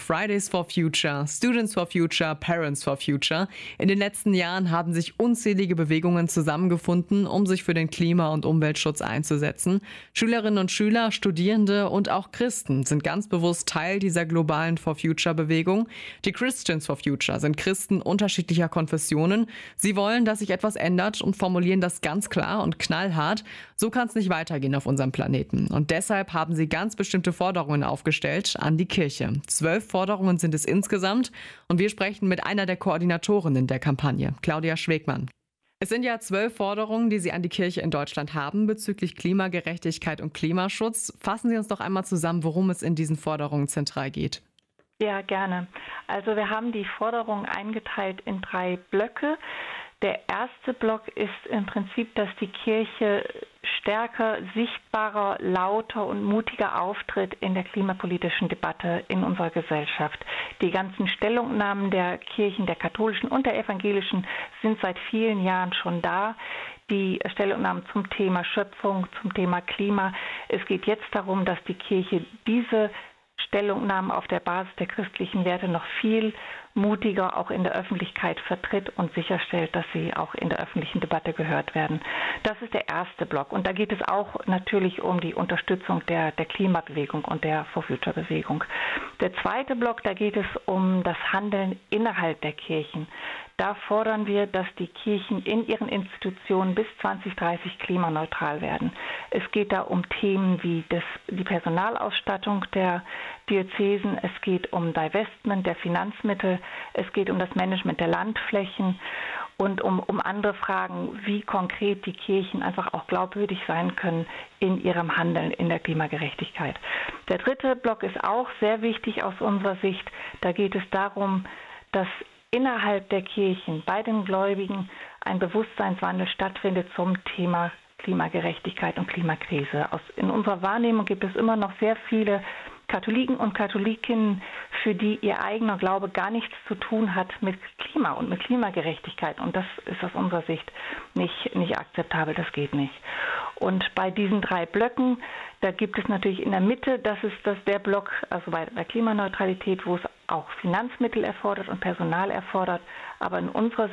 Fridays for Future, Students for Future, Parents for Future. In den letzten Jahren haben sich unzählige Bewegungen zusammengefunden, um sich für den Klima- und Umweltschutz einzusetzen. Schülerinnen und Schüler, Studierende und auch Christen sind ganz bewusst Teil dieser globalen For Future-Bewegung. Die Christians for Future sind Christen unterschiedlicher Konfessionen. Sie wollen, dass sich etwas ändert und formulieren das ganz klar und knallhart. So kann es nicht weitergehen auf unserem Planeten. Und deshalb haben sie ganz bestimmte Forderungen aufgestellt an die Kirche. 12 Forderungen sind es insgesamt und wir sprechen mit einer der Koordinatorinnen der Kampagne, Claudia Schwegmann. Es sind ja 12 Forderungen, die Sie an die Kirche in Deutschland haben bezüglich Klimagerechtigkeit und Klimaschutz. Fassen Sie uns doch einmal zusammen, worum es in diesen Forderungen zentral geht. Ja, gerne. Also wir haben die Forderungen eingeteilt in 3 Blöcke. Der erste Block ist im Prinzip, dass die Kirche stärker, sichtbarer, lauter und mutiger auftritt in der klimapolitischen Debatte in unserer Gesellschaft. Die ganzen Stellungnahmen der Kirchen, der katholischen und der evangelischen, sind seit vielen Jahren schon da. Die Stellungnahmen zum Thema Schöpfung, zum Thema Klima. Es geht jetzt darum, dass die Kirche diese Stellungnahmen auf der Basis der christlichen Werte noch viel mutiger auch in der Öffentlichkeit vertritt und sicherstellt, dass sie auch in der öffentlichen Debatte gehört werden. Das ist der erste Block. Und da geht es auch natürlich um die Unterstützung der Klimabewegung und der For Future Bewegung. Der zweite Block, da geht es um das Handeln innerhalb der Kirchen. Da fordern wir, dass die Kirchen in ihren Institutionen bis 2030 klimaneutral werden. Es geht da um Themen wie die Personalausstattung der Diözesen, es geht um Divestment der Finanzmittel, es geht um das Management der Landflächen und um andere Fragen, wie konkret die Kirchen einfach auch glaubwürdig sein können in ihrem Handeln in der Klimagerechtigkeit. Der dritte Block ist auch sehr wichtig aus unserer Sicht. Da geht es darum, dass innerhalb der Kirchen bei den Gläubigen ein Bewusstseinswandel stattfindet zum Thema Klimagerechtigkeit und Klimakrise. In unserer Wahrnehmung gibt es immer noch sehr viele Katholiken und Katholikinnen, für die ihr eigener Glaube gar nichts zu tun hat mit Klima und mit Klimagerechtigkeit. Und das ist aus unserer Sicht nicht akzeptabel, das geht nicht. Und bei diesen 3 Blöcken, da gibt es natürlich in der Mitte, das ist der Block, also bei der Klimaneutralität, wo es auch Finanzmittel erfordert und Personal erfordert. Aber aus unserer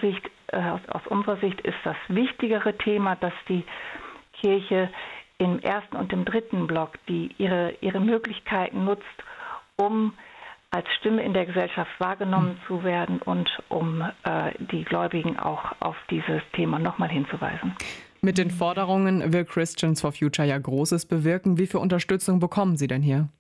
Sicht ist das wichtigere Thema, dass die Kirche im ersten und im dritten Block ihre Möglichkeiten nutzt, um als Stimme in der Gesellschaft wahrgenommen zu werden und um die Gläubigen auch auf dieses Thema nochmal hinzuweisen. Mit den Forderungen will Christians for Future ja Großes bewirken. Wie viel Unterstützung bekommen Sie denn hier?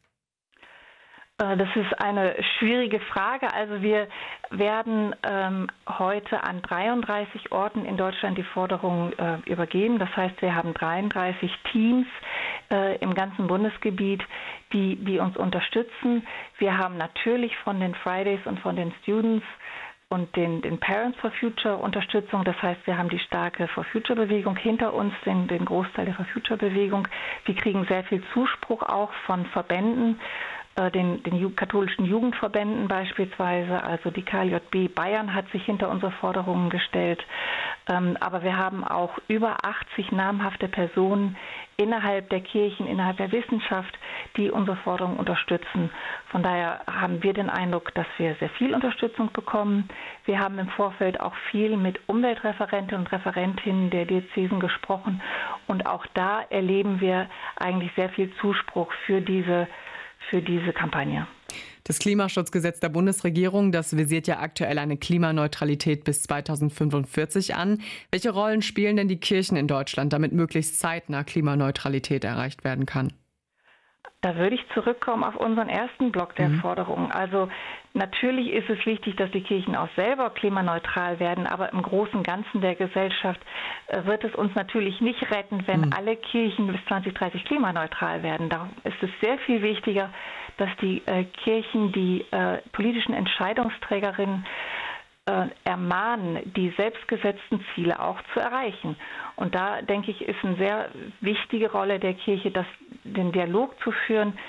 Das ist eine schwierige Frage. Also wir werden heute an 33 Orten in Deutschland die Forderungen übergeben. Das heißt, wir haben 33 Teams im ganzen Bundesgebiet, die uns unterstützen. Wir haben natürlich von den Fridays und von den Students und den Parents for Future Unterstützung. Das heißt, wir haben die starke For Future Bewegung hinter uns, den Großteil der For Future Bewegung. Wir kriegen sehr viel Zuspruch auch von Verbänden, den katholischen Jugendverbänden beispielsweise. Also die KJB Bayern hat sich hinter unsere Forderungen gestellt. Aber wir haben auch über 80 namhafte Personen innerhalb der Kirchen, innerhalb der Wissenschaft, die unsere Forderungen unterstützen. Von daher haben wir den Eindruck, dass wir sehr viel Unterstützung bekommen. Wir haben im Vorfeld auch viel mit Umweltreferenten und Referentinnen der Diözesen gesprochen. Und auch da erleben wir eigentlich sehr viel Zuspruch für diese Kampagne. Das Klimaschutzgesetz der Bundesregierung, das visiert ja aktuell eine Klimaneutralität bis 2045 an. Welche Rollen spielen denn die Kirchen in Deutschland, damit möglichst zeitnah Klimaneutralität erreicht werden kann? Da würde ich zurückkommen auf unseren ersten Block der Forderungen. Also natürlich ist es wichtig, dass die Kirchen auch selber klimaneutral werden, aber im Großen und Ganzen der Gesellschaft wird es uns natürlich nicht retten, wenn alle Kirchen bis 2030 klimaneutral werden. Darum ist es sehr viel wichtiger, dass die Kirchen die politischen Entscheidungsträgerinnen ermahnen, die selbstgesetzten Ziele auch zu erreichen. Und da, denke ich, ist eine sehr wichtige Rolle der Kirche, den Dialog zu führen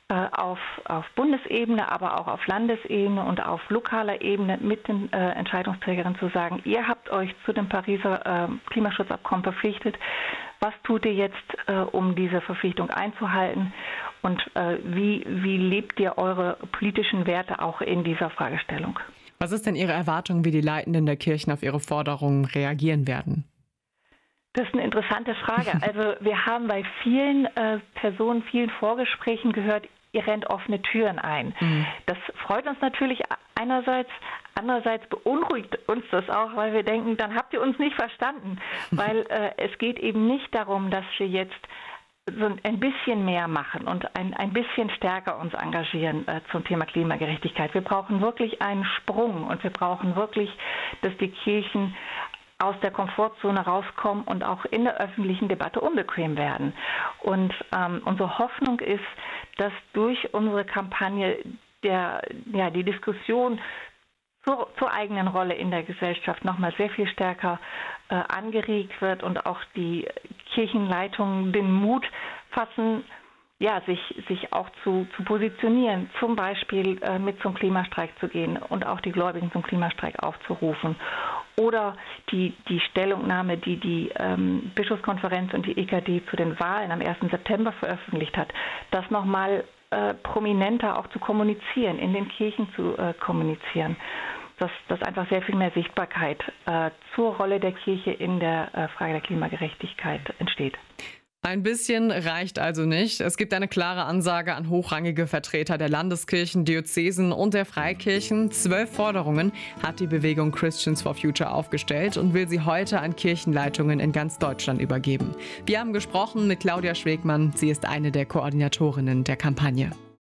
auf Bundesebene, aber auch auf Landesebene und auf lokaler Ebene mit den Entscheidungsträgerinnen zu sagen, ihr habt euch zu dem Pariser Klimaschutzabkommen verpflichtet. Was tut ihr jetzt, um diese Verpflichtung einzuhalten? Und wie lebt ihr eure politischen Werte auch in dieser Fragestellung? Was ist denn Ihre Erwartung, wie die Leitenden der Kirchen auf Ihre Forderungen reagieren werden? Das ist eine interessante Frage. Also wir haben bei vielen Personen, vielen Vorgesprächen gehört, ihr rennt offene Türen ein. Das freut uns natürlich einerseits, andererseits beunruhigt uns das auch, weil wir denken, dann habt ihr uns nicht verstanden. Weil es geht eben nicht darum, dass wir jetzt so ein bisschen mehr machen und ein bisschen stärker uns engagieren zum Thema Klimagerechtigkeit. Wir brauchen wirklich einen Sprung und wir brauchen wirklich, dass die Kirchen aus der Komfortzone rauskommen und auch in der öffentlichen Debatte unbequem werden. Und unsere Hoffnung ist, dass durch unsere Kampagne die Diskussion zur eigenen Rolle in der Gesellschaft nochmal sehr viel stärker angeregt wird und auch die Kirchenleitungen den Mut fassen, sich auch zu positionieren, zum Beispiel mit zum Klimastreik zu gehen und auch die Gläubigen zum Klimastreik aufzurufen. Oder die Stellungnahme, die Bischofskonferenz und die EKD zu den Wahlen am 1. September veröffentlicht hat, das nochmal prominenter auch zu kommunizieren, in den Kirchen zu kommunizieren. Dass einfach sehr viel mehr Sichtbarkeit zur Rolle der Kirche in der Frage der Klimagerechtigkeit entsteht. Ein bisschen reicht also nicht. Es gibt eine klare Ansage an hochrangige Vertreter der Landeskirchen, Diözesen und der Freikirchen. 12 Forderungen hat die Bewegung Christians for Future aufgestellt und will sie heute an Kirchenleitungen in ganz Deutschland übergeben. Wir haben gesprochen mit Claudia Schwegmann. Sie ist eine der Koordinatorinnen der Kampagne.